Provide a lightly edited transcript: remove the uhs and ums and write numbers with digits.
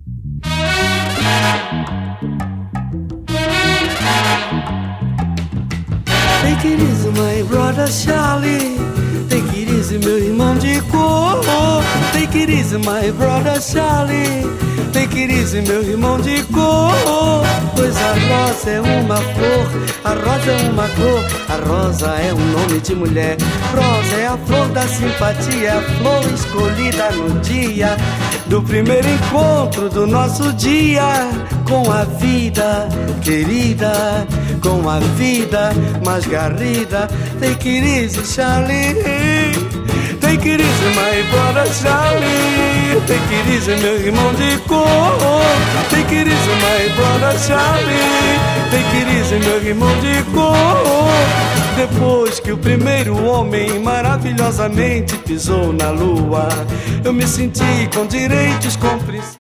Take it easy, my brother Charlie. Take it easy, meu irmão de cor. Take it easy, my brother Charlie. Take it easy, meu irmão de cor. Pois a rosa é uma flor, a rosa é uma cor, a rosa é um nome de mulher. Rosa é a flor da simpatia, a flor escolhida no dia do primeiro encontro do nosso dia com a vida querida, com a vida mais garrida. Take it easy, Charlie. Take it easy, my brother Charlie. Take it easy, meu irmão de cor. Take it easy, my brother Charlie. Take it easy, meu irmão de cor. Depois que o primeiro homem maravilhosamente pisou na lua, eu me senti com direitos, com princípios.